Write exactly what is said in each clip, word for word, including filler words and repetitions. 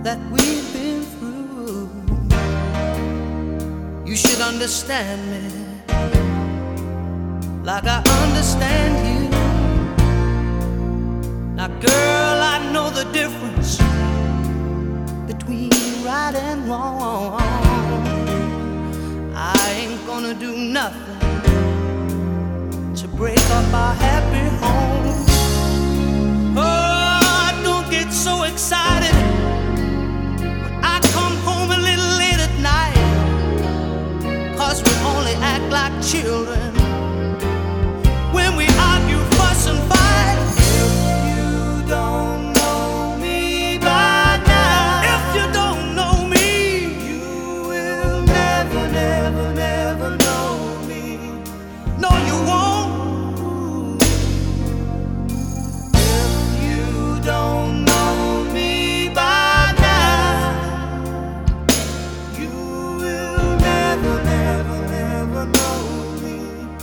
that we've been through. You should understand me like I understand you. Now girl, I know the difference between right and wrong. I ain't gonna do nothing to break up our happy home. Oh, don't get so excited when I come home a little late at night, 'cause we only act like children when we argue, fuss and fight. If you don't know me by now, if you don't know me, you will never, never, never know me. No, you won't. If you don't know me by now, you will never, never, never know me.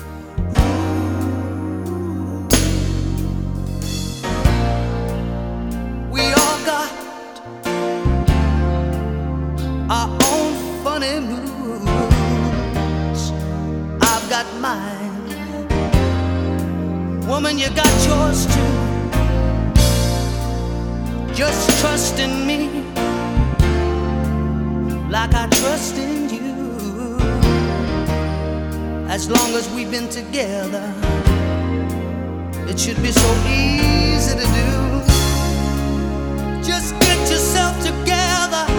We all got our own funny moods. I've got mine. Woman, you got yours too. Just trust in me like I trust in you. As long as we've been together, it should be so easy to do. Just get yourself together